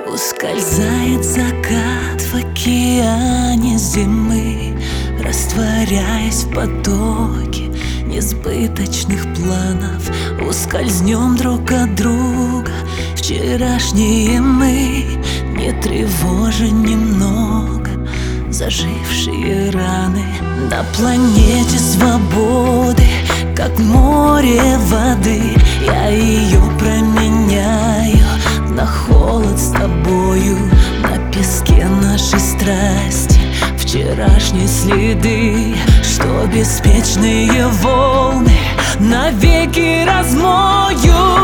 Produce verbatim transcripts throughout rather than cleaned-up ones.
Ускользает закат в океане зимы, растворяясь в потоке несбыточных планов. Ускользнем друг от друга, вчерашние мы, не тревожа немного зажившие раны. На планете свободы, как море воды, я ее променяю на холод с тобою, на песке нашей страсти вчерашние следы, что беспечные волны навеки размоют.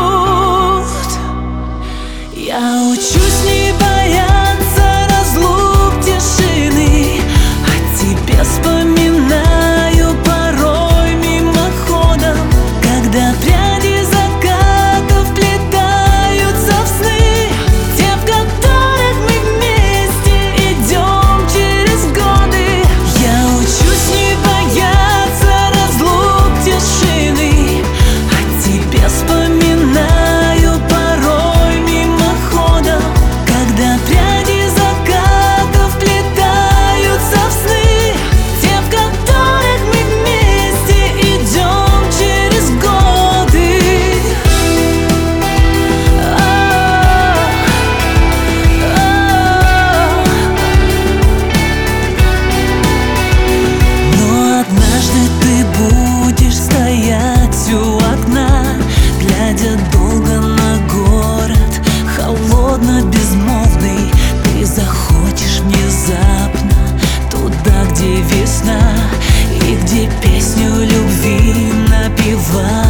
Я учусь не бояться разлук, тишины, о тебе вспоминаю порой мимоходом, когда пряди закатов вплетаются в сны, те, в которых мы вместе идем через годы. Я учусь не бояться разлук, тишины, о тебе вспоминаю порой мимоходом, когда пряди закатов вплетаются в сны, те, в которых мы вместе идем через годы. Но однажды ты будешь стоять у окна, глядя долго на город, холодно безмолвный. Ты захочешь внезапно туда, где весна и где песню любви напевают.